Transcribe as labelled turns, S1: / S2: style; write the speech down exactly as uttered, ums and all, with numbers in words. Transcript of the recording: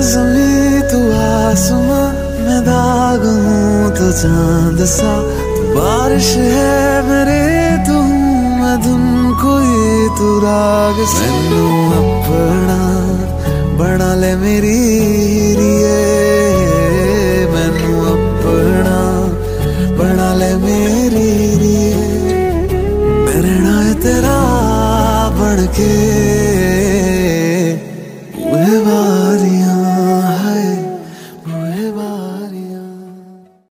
S1: ज़मीं तू आसमां, मैं दाग हूँ तो चांद सा। तू बारिश है मेरे तू, मैं धुन कोई तू राग सा। मैनू अपना बना ले मेरी हीरिए, मैनू अपना बना ले मेरी हीरिए। मैं रहना है तेरा बन के,